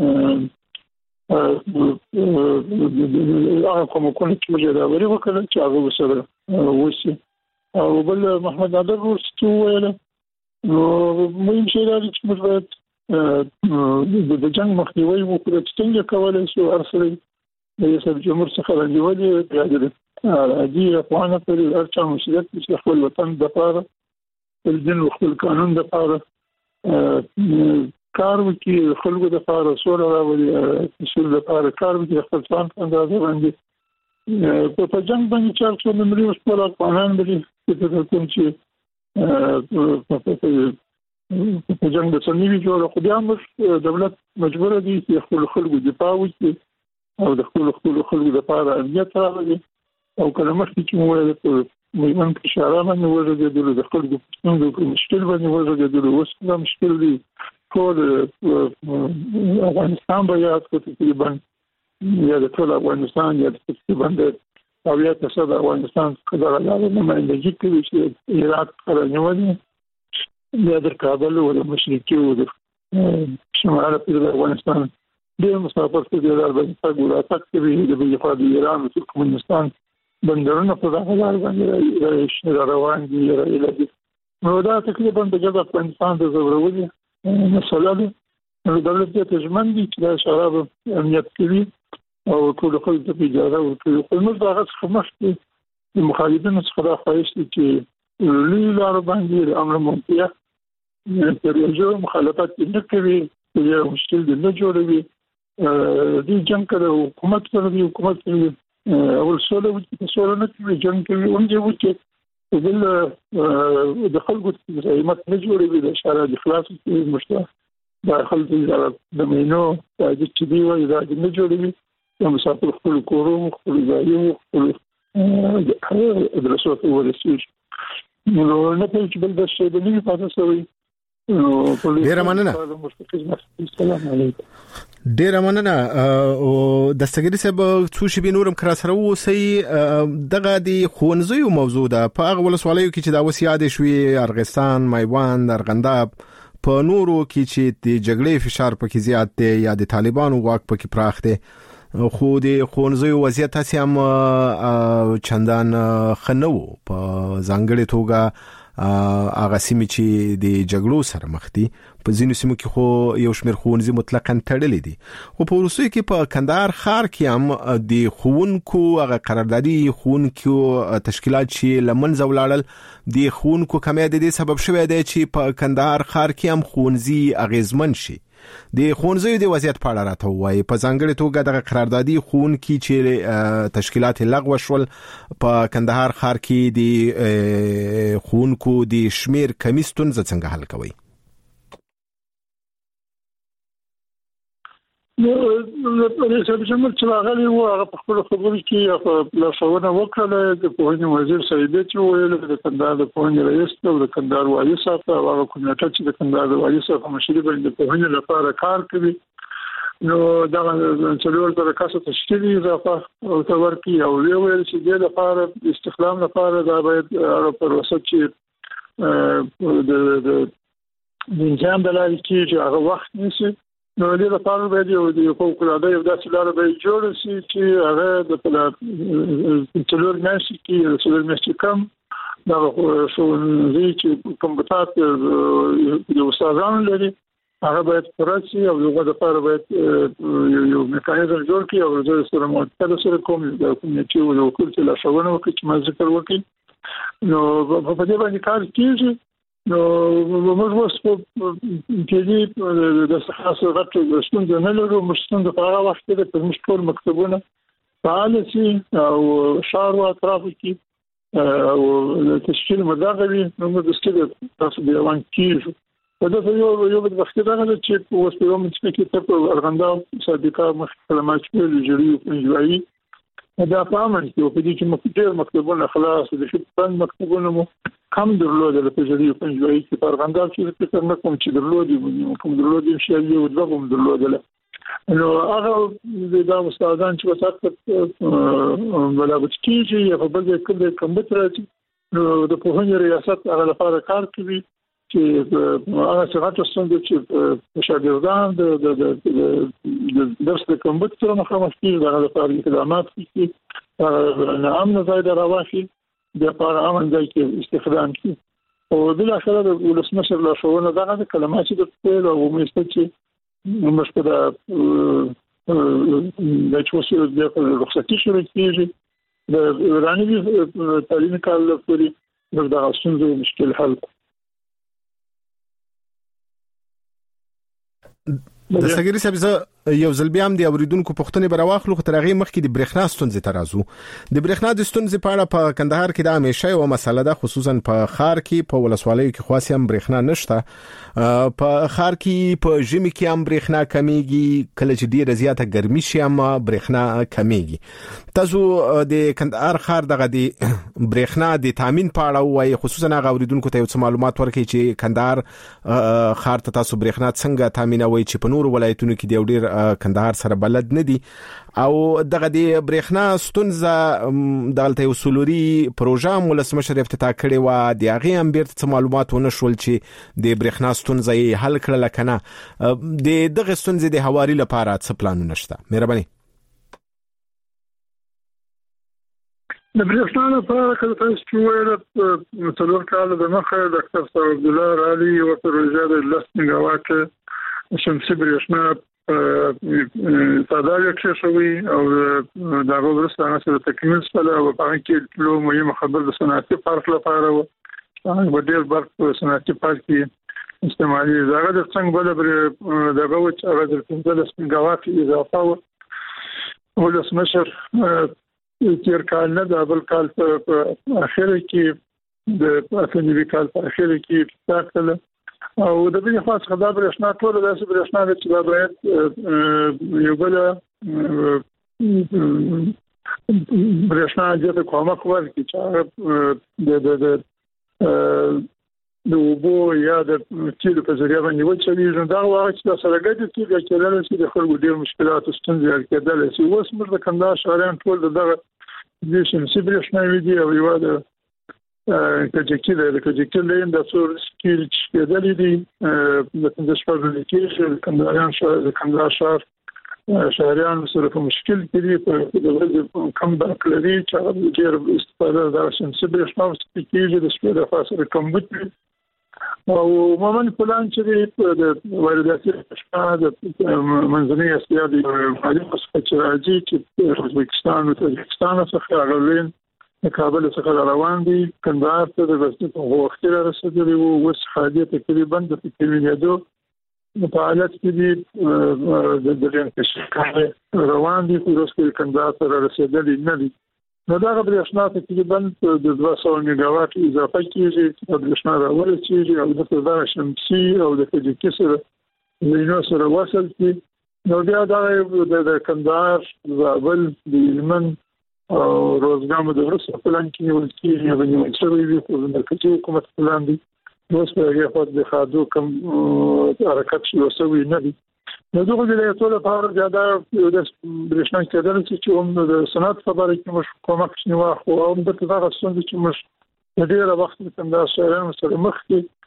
هغه کوم کوم چې موږ دا ورې وکړل چې هغه وسره وسی او بل محمد عادل ورستو ویل نو مهم شی دا چې موږ باید د جنگ مخنیوي وکړو چې څنګه کولای شو ارسل د رئیس جمهور څخه راځي د دې افغان پر ارچا مسؤلیت چې خپل وطن د لپاره د دین او خپل قانون د لپاره کار وکړي خلکو د لپاره سوله راوړي اصول د لپاره کار وکړي خپل ځان اندازه باندې په جنگ باندې چې څو ملي وسپل افغانان دي چې کوم چې په جنگ د سنوي جوړ خو بیا موږ دولت مجبور دي چې خپل خلکو دفاع وکړي او د خپل خپل خلکو لپاره امنیت راوړي او کله مخکې چې موږ په میوان کې اشاره باندې ورغلو د خلکو څنګه مشکل باندې ورغلو اوس دا مشکل دی ټول افغانستان به یاد کړو تقریبا یا د ټول افغانستان یا تقریبا د او یا تاسو د افغانستان څخه راغلي نمائندګي کوي چې عراق سره نیولې د کابل او د مشرقي او د شمال په افغانستان د مسافر په لار باندې تګ راځي چې د بل خوا د ایران او ترکمنستان بندرونه په دغه لار باندې روان دي راځي نو دا تقریبا د جګ افغانستان د زورولي مسله ده نو دولت ته ژمن دي چې د شراب امنیت کوي او ټول خلک په اجازه ورکوي خو موږ دا غوښتل مخکې د مخالفینو څخه خواهش دي چې لوی لار باندې امر ممتیا پر یو مخالفت نه کوي یو مشکل دی نه جوړوي د جنگ کړه حکومت سره د حکومت اول سره چې سره نه کوي جنگ کوي اونځي وکړي بل د خلکو قیمت نه جوړوي د شارع د خلاص مشته د خلکو د مینو د چې دی وایي دا نه جوړوي د مسافر خپل کورو خپل ځایو خپل ادرسو ته ورسېږي نو نه پېژ بل د شی د نیو پاتې سوی ډیر مننه السلام علیکم ډیر مننه او د سګری صاحب څو شی به نورم کرا سره وسی دغه دی خونځیو موضوع ده په هغه ولسوالیو کې چې دا وسیاده شوی ارغستان مایوان ارغنداب په نورو کې چې د جګړې فشار پکې زیات دی یا د طالبانو واک پکې پراخ دی خو د خونځیو وضعیت تاسو هم چندان خنو په ځانګړي توګه هغه سیمه چې د جګړو سره مخ دي په ځینو سیمو کې خو یو شمېر ښوونځي مطلقاً تړلې دي خو په وروستیو کې په کندهار ښار کې هم د ښوونکو هغه قراردادي ښوونکو تشکیلات چې له منځه ولاړل د ښوونکو کمۍ د دې سبب شوی دی چې په کندهار ښار کې هم ښوونځي اغیزمن شي د ښوونځیو د وضعیت په اړه راته وایي په ځانګړي توګه دغه قراردادي ښوونکي چې تشکیلات لغوه شول په کندهار ښار کې د ښوونکو د شمېر کمې ستونزه څنګه حل کوي نو رئیس جمهور چې هغه و هغه په خپل خبرو کې په لاسونه وکړه د پوهنې وزیر سعید چې ویل د کندهار د پوهنې رئیس او د کندهار والي صاحب هغه کمیټه چې د کندهار د والي صاحب مشري باندې پوهنې لپاره کار کوي نو دا څلور تر کاسه تشکیل اضافه او تور کې او ویل چې د لپاره استخدام لپاره دا باید پر وسط چې د د انجام د لارې کې هغه وخت نشي نو دې لپاره باید یو د فوق العاده یو داسې لار به جوړ شي چې هغه د څلور میاشتې کې څلور میاشتې کم دا ښوونځي چې کمپیوټر د استادانو لري هغه باید پرسي او دغه لپاره باید یو میکانیزم جوړ کړي او د سره متحد سره کوم د کمیټې او د وکیل له شاونه وکړي چې ما ذکر وکړي نو په دې باندې کار کیږي نو موږ اوس په کې د خاصه غټ ستونزه نه لرو مشتند په هغه وخت کې په مشکل مکتبونه فعال شي او شهر او اطراف کې او تشکیل مداغوي نو موږ د ستې تاسو د روان کیږو په دغه یو یو د وخت دا چې اوس په موږ کې ته ارغنداب صادقه مخکلمات چې جوړي پنځوي دا په امن کې په دې کې مختلف مکتبونه خلاص د شپږ مکتبونه مو کم درلودل په جوړي پنځوي چې په ارغنداب کې فکر نه کوم چې درلودي کوم درلودي شي یو دغه درلودل نو هغه د استادان چې وسات بلابت کیږي په بل ځای کې کمپیوټر نو د پوهنې ریاست هغه لپاره کار کوي چې هغه څنګه څنګه چې شاګردان د درس د کمپیوټر مخامخ کیږي هغه لپاره اقدامات کوي نه امن ځای دراواشي د لپاره امن ځای کې استخدام کوي او بل اخر د ولسمشر له شوونه دغه کلمات چې د ټول او مست چې مشکله د چوسو د رخصتي شروع کیږي د راني تعلیم کال لپاره د غوښتنې مشکل حل د سګری صاحب یو ځل بیا هم د اوریدونکو پوښتنې براواخلو خو تر هغه مخکې د برېښنا ستونزې ترازو د برېښنا د ستونزې په اړه په کندهار کې د همیشه یو مسله ده خصوصا په خار کې په ولسوالیو کې خاص هم برېښنا نشته په خار کې په ژمي کې هم برېښنا کمیږي کله چې ډیره زیاته ګرمي شي هم برېښنا کمیږي تاسو د کندهار خار دغه د برېښنا د تامین په اړه وایي خصوصا هغه اوریدونکو ته یو معلومات ورکړي چې کندهار خار ته تاسو برېښنا څنګه تامینوي چې په نور ولایتونو کې د ډیر کندهار سره بلد نه دي او دغه د برېښنا ستونزه دلته یو سولوري پروژه ولسمشر افتتاح کړي و د هغه هم بیرته معلومات ونه شول چې د برېښنا ستونزه یې حل کړل کنه د دغه ستونزې د حواري لپاره څه پلانونه شته مهرباني د برېښنا لپاره کله چې وایي څلور کال د مخه ډاکټر صاحب عبد الله علي او پروژه د لاس میگاواټ شمسي برېښنا صدايه کې شوی او دا ورسته سره تکمیل سره او په کې لو مهمه خبر د صنعتي پارک لپاره و هغه ډېر برق صنعتي پارک کې استعمالي زغه د څنګه بل دغه و چې هغه د پنځلس میگاواټ اضافه و ولسمشر تیر کال نه د بل کال په اخر کې د اتنوي کال په اخر کې تاکل او د دې خاص خدای برښنا ټول د برښنا چې باید یو بل برښنا چې کومه کوي چې د د د د وبو یا د تیلو په ذریعہ باندې وچوي دا واغ چې سره ګټي چې کېدل شي د خلکو ډېر مشکلات ستونزې کېدل شي اوس موږ د کندهار شهريان ټول دغه د شمسي برښنا ویدي او یو د کجکي د کجکي لین د څور سکیل کېدل دي د کندهار شهر کې کندهاريان شهر د کندهار شهر شهريان سره په مشکل کې دي په دغه کم برکلري چې ډېر استفاده د شمسي برښنا ستېږي د سپیډ فاصله کمبوت او مومن پلان چې د وارداتي برښنا د منځنۍ اسیا د مالي مسخره راځي چې ازبکستان او تاجکستان څخه راغلي د کابل څخه روان دي کندهار ته د وسط په وخت کې رسیدلي وو اوس حاجت تقریبا د تکمیلېدو په حالت کې دي د دغه کشکاره روان دي اوس کې کندهار ته رسیدلي نه دي نو دا برښنا تقریبا د دوه سوه میگاوات اضافه کیږي د برښنا راول کیږي او د فضا شمسي او د فزیکي سره وینو سره وصل کی نو بیا دا د کندهار زابل د یمن او روزګان د ورسره پلان کې ول کیږي د یو څه وی په مرکزي حکومت پلان دي نو څه یې خو د خادو کم حرکت شو سوي نه دي نو دغه ولایتونو لپاره زیاده د برښنا کېدل چې هم د صنعت خبرې کې مش کومک شنو خو هم د تاسو څنګه چې مش د ډیره وخت د کندهار شهرانو سره مخ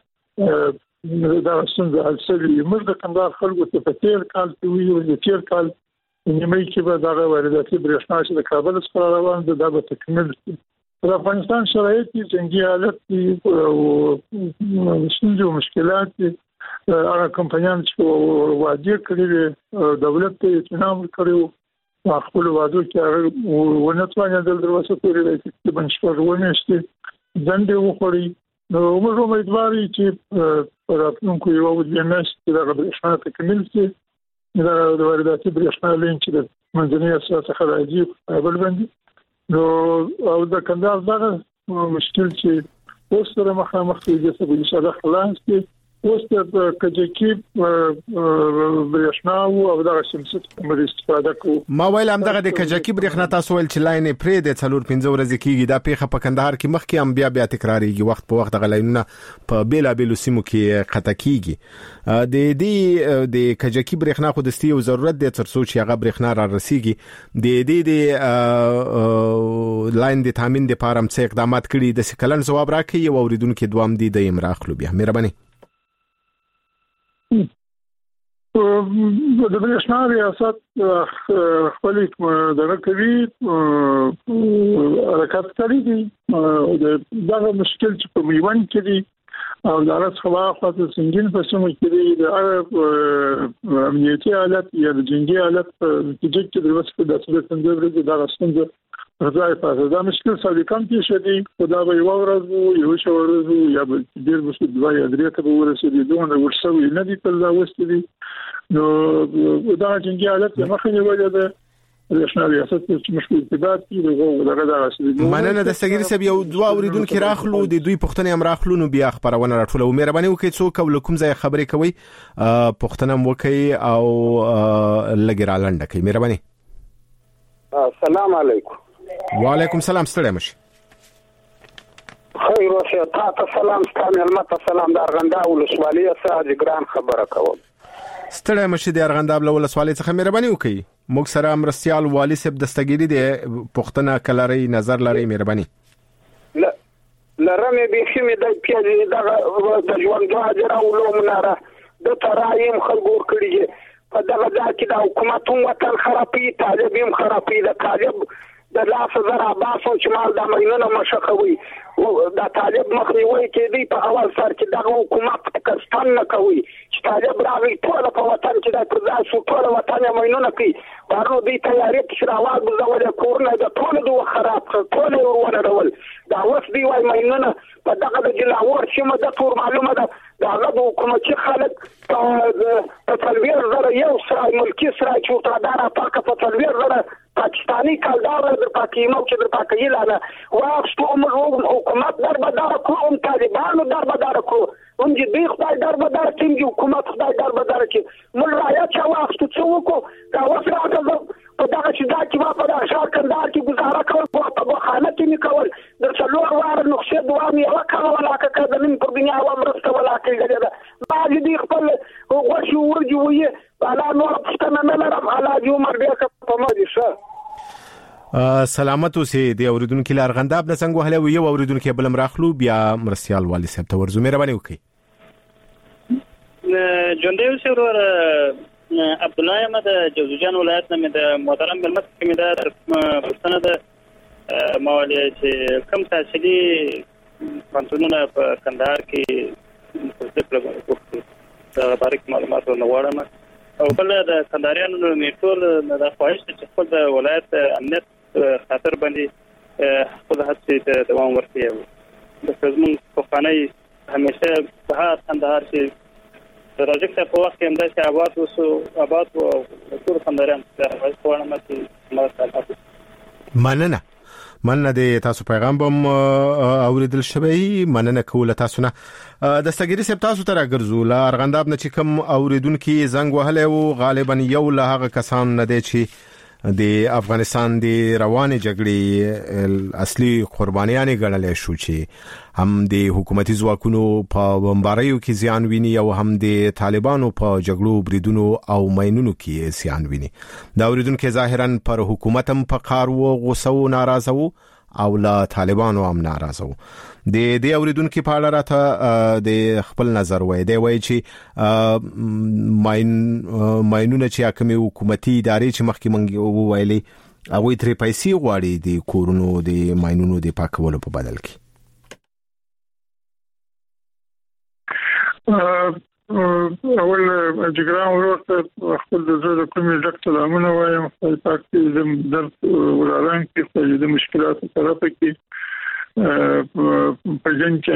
کې دا څنګه حاصلې موږ د کندهار خلکو ته په تیر کال کې ویو د تیر کال نیمه کې به دا وارداتي برښنا چې د کابل څخه روان دي دا به تکمیل شي د افغانستان شرایط کې جنگي حالت او څنګه مشکلات دي هغه کمپنیان چې وعده کړې دولت ته اطمینان ورکړو خپل وعده کې هغه ونه توانې د دروازه پورې چې بنشور ونهشته ځنډ وخوري نو موږ امیدوار یو چې پر راتلونکو یو ځیناش چې د برښنا تکمیل شي دا د وارداتي برښنا لین چې د منځنۍ اسیا څخه راځي بل باندې نو او د کندهار دغه مشکل چې اوس سره مخامخ دي چې په انشاء الله خلاص کې اوس د کجکی برښنا او د شمسي کومه استفاده کوو ما ویل هم دغه د کجکی برښنا تاسو ول چې لاینې پرې د څلور پنځه ورځې کېږي دا پیخه په کندهار کې مخ کې هم بیا بیا تکرارېږي وخت په وخت د لاینونه په بیلا بیلو سیمو کې قطع کېږي د دې د کجکی برښنا خو د ستیو ضرورت د ترڅو چې هغه برښنا را رسیږي د دې د لاین د تامین د پاره هم څه اقدامات کړي د سکلن جواب راکړي او اوریدونکو دوام دي د امراخلو بیا مهرباني د برښنا ریاست خپل دغه کوي حرکت کوي د دغه مشکل چې په میوند کې دي او د راس خوا خاطر سنگین په سمو کې دي د امنیتي حالت یا د جنگي حالت په نتیجه کې د وسه د څه څنګه ورته د راستنځ راځي په دا مشکل سړي کم کې شدي خدا به یو ورځ یو شو ورځ یا به ډیر وسه د وای درې ته ورسېږي دوه ورسوي نه دي تل دا وستې دي نو دا جنگي حالت مخنی وجه ده رښنا ریاست چې مشکل ارتباط کې دغه دغه راسي مننه د سګری سب یو دوا اوریدونکو راخلو د دوی پښتنې هم راخلو نو بیا خبرونه راټولو مهرباني وکړئ څوک ول کوم ځای خبرې کوي پښتنه وکړي او لګرا لاند کوي مهرباني السلام علیکم وعلیکم السلام ستړي مشي خیر اوسه تاسو سلام ستاسو ملت سلام د ارغنده ولسوالیه ساج ګران خبره کوم ستړي مشي د ارغنده ولسوالیه څخه مهرباني وکړئ موږ سره مرستيال والی صاحب دستګيري دي پښتنه کلاري نظر لري مهرباني لا لرمه به خمه د پیاز د ژوند غاجر او لومناره د ترایم خلګور کړي په دغه ځکه د حکومت وطن خرابي طالبیم خرابي د طالب د لاس زرا باسو چې مال د مینونه مشخوي د طالب مخنیوي کې دی په اول سر کې د حکومت کستان نه کوي چې طالب راغی ټول په وطن کې د قضا شو ټول وطن مینونه کوي بارو دی تیاری چې راوړ بزول کورنه د ټول دوه خراب ټول ورونه ډول دا اوس دی وای مینونه په دغه د جلاور چې مده تور معلومه ده دا د حکومتي خلک په تلویر زره یو سره ملکی سره چوتادار پاکه په تلویر زره پاکستانی کالدار در پاکیمو چې در پاکیلانه واخستو موږ حکومت در بدار کو هم طالبانو در بدار کو هم دې دی خدای در بدار کې حکومت خدای در بدار کې موږ رایا چې واخستو څو کو دا وسره په دغه چې دا چې په دغه شار کندار کې گزاره کول په بخانه کې میکول د څلور واره نقشه دوه می وکړه ولا که د نن په دنیا و مرسته ولا کې دا بعد دې خپل غوښي ورجو وي انا نور پښتنه نه لرم علاج عمر دې په ما دي شه سلامت اوسې د اوریدونکو لارغنداب نه څنګه وهله وي اوریدونکو بلم راخلو بیا مرسیال والی صاحب ته ورزو مهرباني وکړي جون دیو سره عبد الله احمد جوزجان ولایت نه د محترم ملمت کې د پښتنه د مولوی چې کم تحصیلي پانتونونه په کندهار کې ذکر وکړي دا باریک معلومات ورنوړم او بل د کندهاریانو میټول د خواهش چې خپل د ولایت امنیت خاطر باندې خپل هڅې ته دوام ورکړي د زمون په خاني همیشه په کندهار کې راځي په وخت کې هم د آباد وسو آباد او ټول کندهاریان ته ورسونه مې مننه مننه د تاسو پیغام بم اوریدل شوی مننه کوله تاسو نه د استګری سپ تاسو ته راګرځو لا ارغنداب نه چې کوم اوریدونکو زنګ وهله او غالبا یو له هغه کسان نه دی چې د افغانستان د روانه جګړې اصلي قربانیان ګڼل شو چې هم د حکومتي ځواکونو په بمباریو کې زیان ویني او هم د طالبانو په جګړو بریدونو او ماینونو کې زیان ویني دا اوریدونکو ظاهرا پر حکومت هم په قار او غوسه او ناراضه وو او لا طالبانو هم ناراضه وو د دې اوریدونکو په اړه راته د خپل نظر وای دی وای چې ماین ماینونه چې حکومتي حکومتي ادارې چې مخکې مونږ وویلې هغه ترې پیسې غواړي د کورونو د ماینونو د پاکولو په بدل کې اول جګرام ورته خپل د زړه کومې ډاکټر امونه وایم په پاک کې د درد ولران کې د مشکلات طرف کې په جن چې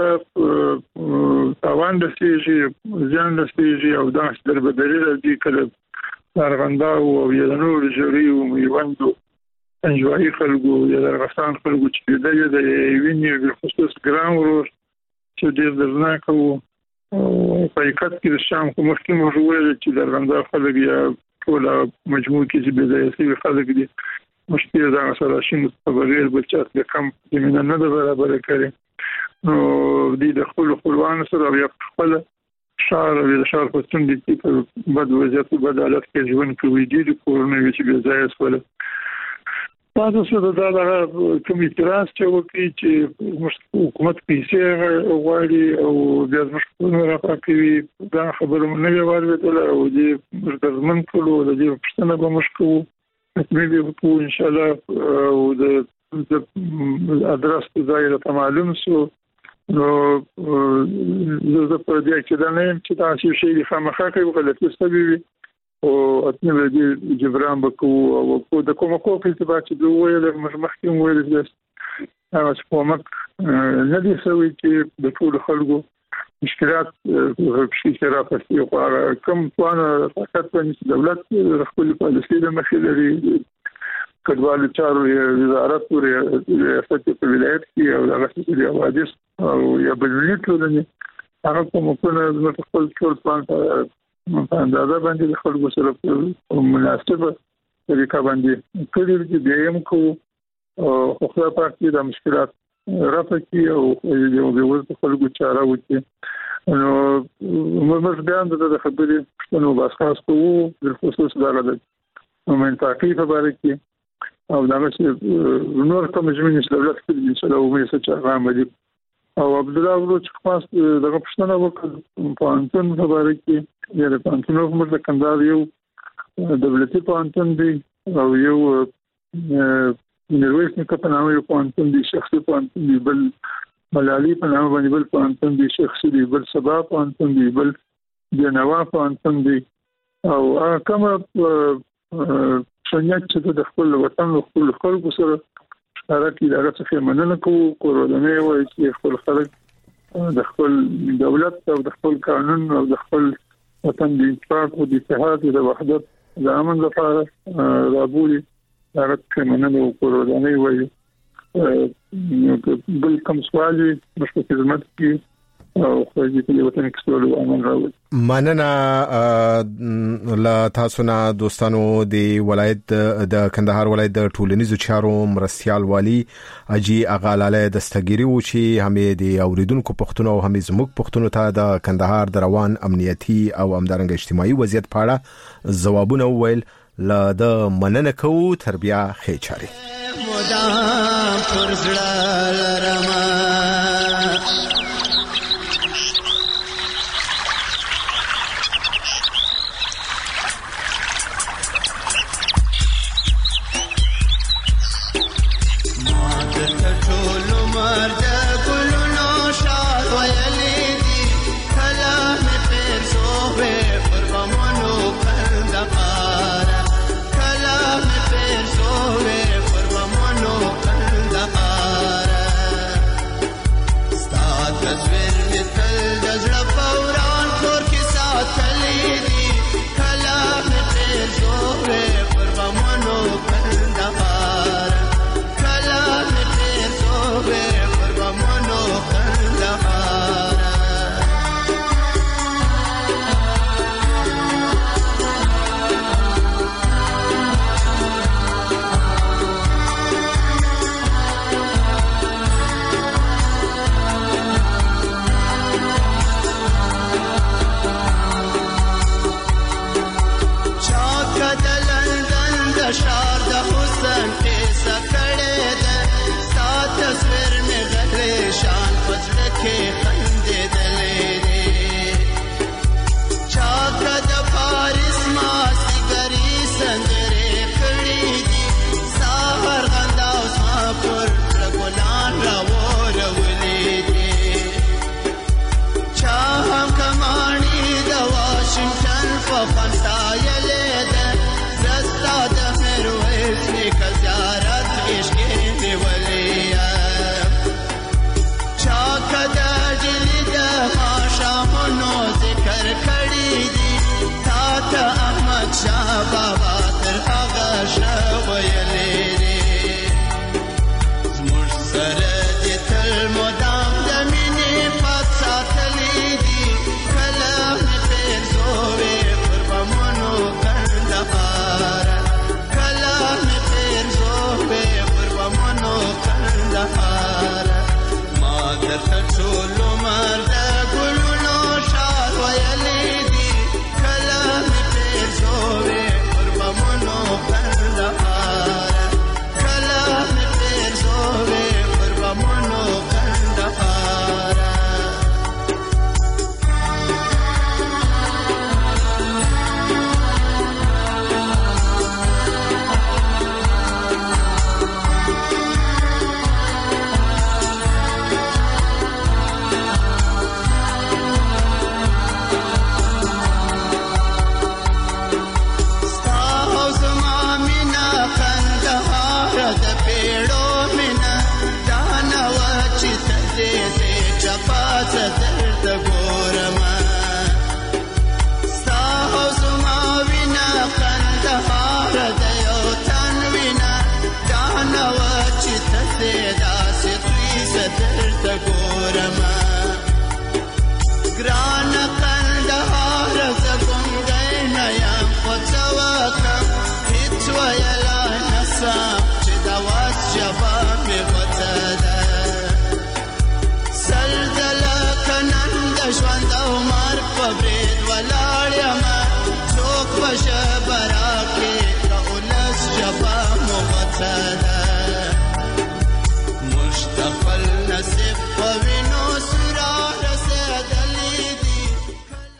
همیشه تاوان د سیږي ځان د سیږي او دا در بدري راځي کله ارغندا او یلنور جوړي او میوندو انجوای خلکو یا درغستان خلکو چې د دې ویني په خصوص ګرام ورور چې ډېر درناک وو په حقیقت کې د شام کوم مخکې موضوع چې درغندا خلک یا ټول مجموع کې چې به ځای خلک دي مشکل دا سره شي مستقبل بچات د کم زمينه نه برابر کړي نو د خپل خپلوان سره یا خپل شهر او د شهر په څنډه کې په بد وضعیت او بد حالت کې ژوند کوي د کورونه چې به ځای سول تاسو سره دا د کوم اعتراض چې وکړي چې حکومت پیسې غواړي او د مشکلونو راپاکوي دا خبره نه وی ورته او د ځمن ټولو د دې پښتنه به مشکو مې په ان شاء الله او د ادرس ځای ته معلوم شو نو زه په دې کې دا نه چې تاسو شي خامخا کوي غلطي ستوي او اتنه دې جبران بکو او د کومه کوپی چې باید د ویل مخکې ویل دې هغه څه مک نه دي سوي چې د ټول خلکو مشکلات په راځي او کوم پلان فقط په دولت خپل پالیسي د مخې لري کډوالو چارو وزارت او ریاست په ولایت کې او هغه څه دی حوادث او یا بلنی ټولنه هغه کوم په خپل ټول پلان په اندازه باندې د خلکو سره په مناسبه طریقه باندې کړي چې دیم کو او خو په کې د مشکلات رافقي او یو د وځ خلکو چاره وکړي نو موږ بیان د خبرې نو بس خاص کوو د خصوص دغه د مومنتاکي په اړه کې او دا چې نور کوم ژمنې چې دولت کې ان شاء الله ومه څه چا عملي او عبد الله ورو چې خاص دغه پښتنه وکړ په انتن په اړه کې یا د پانتونو موږ د کندهار یو دولتي پانتون دی او یو نرویس نه په نامه یو پانتون دی شخصي پانتون دی بل ملالي په نامه باندې بل پانتون دی شخصي دی بل سبا پانتون دی بل د نوا پانتون دی او کوم څنګه چې د خپل وطن او خپل خلکو سره شراکت دغه څه مننه کوو کورونه وایي چې خپل خلک د خپل دولت او د خپل قانون او د خپل وطن د اتفاق او د اتحاد او د وحدت د امن لپاره رابولي هغه څنګه نو کورونه وي بل کوم سوالي مشکل خدمت کې او خو دې په وطن کې ټول امن راوړي. مننه لا تاسو نه دوستانو د ولایت د کندهار ولایت د ټولنیزو چارو مرستيال والی اجي اغالاله دستګيري و چې هم د اوریدونکو پښتون او هم زموږ پښتون ته د کندهار د روان امنیتي او امدارنګ اجتماعي وضعیت په اړه ځوابونه ویل لا د مننه کو تربیه خېچاري مدام پرزړه لرما